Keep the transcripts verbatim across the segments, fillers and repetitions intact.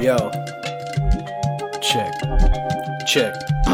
Yo, check, check.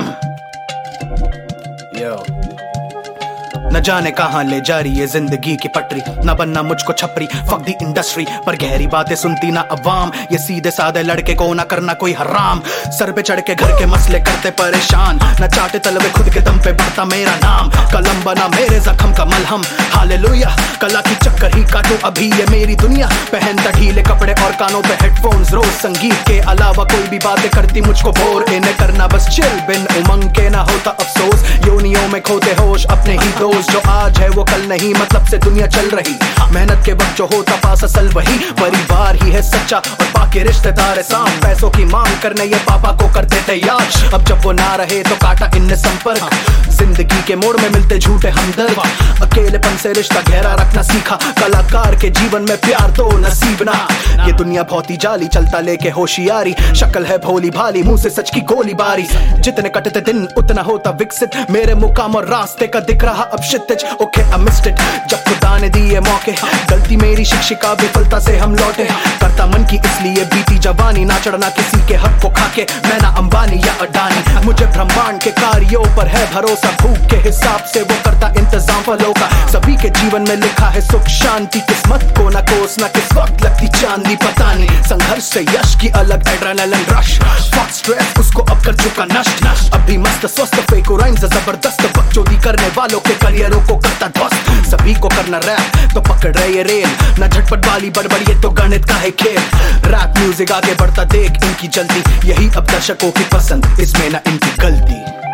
Yo. न जाने कहां ले जा रही है जिंदगी की पटरी, न बनना मुझको छपरी, फक दी इंडस्ट्री। पर गहरी बातें सुनती ना अवाम, ये सीधे साधे लड़के को ना करना कोई हराम। सर पे चढ़ के घर के मसले करते परेशान, न चाटे तलवे खुद के दम पे बढ़ता मेरा नाम। कलम बना मेरे जख्म का मलहम, हालेलुया। कला की चक्कर ही काटो अभी ये मेरी दुनिया। पहनता ढीले कपड़े और कानों पे हेडफोन्स, रोज संगीत के अलावा कोई भी बातें करती मुझको बोर। इन्हें करना बस चिल, बिन उमंग के ना होता अफसोस। योनियों में खोते होश अपने ही दोस्त, जो आज है वो कल नहीं, मतलब से दुनिया चल रही। मेहनत के वक्त जो होता पास असल वही, परिवार ही है सच्चा और बाकी रिश्तेदार है साम। पैसों की मांग करने ये पापा को करते तैयार, अब जब वो ना रहे तो काटा इनने संपर्क। जिंदगी के मोड़ में मिलते झूठे हमदर्द, अकेलेपन से रिश्ता गहरा रखना सीखा। कलाकार के जीवन में प्यार तो नसीब ना। ये दुनिया बहुत ही जाली, चलता लेके होशियारी। शक्ल है भोली भाली, मुंह से सच की गोली बारी। जितने कटते दिन उतना होता विकसित, मेरे मुकाम और रास्ते का दिख रहा अब शितेज। ओके आई मिस्ड इट, जब खुदा ने दिए मौके, गलती मेरी शिक्षिका विफलता से हम लौटे। करता मन की इसलिए बीती जवानी, ना चढ़ना किसी के हक को खाके। मैं ना अंबानी या अडानी, मुझे ब्रह्मांड के कार्यों पर है भरोसा। भूख के हिसाब से वो करता इंतजाम फलों का। सभी के जीवन में लिखा है सुख शांति, किस्मत को ना कोसना किस वक्त लगती चांदी पता नहीं। संघर्ष से यश की अलग एड्रेनलिन रश, फक स्ट्रेस उसको अब कर चुका नष्ट। अभी मस्त स्वस्थ फेको राइम्स जबरदस्त, बकचोदी करने वालों के करियरों को करता ध्वस्त। सभी को करना रैप तो पकड़ रहे ये रेल, ना झटपट वाली बड़बड़ ये तो गणित का है खेल। रैप म्यूजिक आगे बढ़ता देख इनकी जल्दी, यही अब दर्शकों की पसंद, इसमें ना इनकी गलती।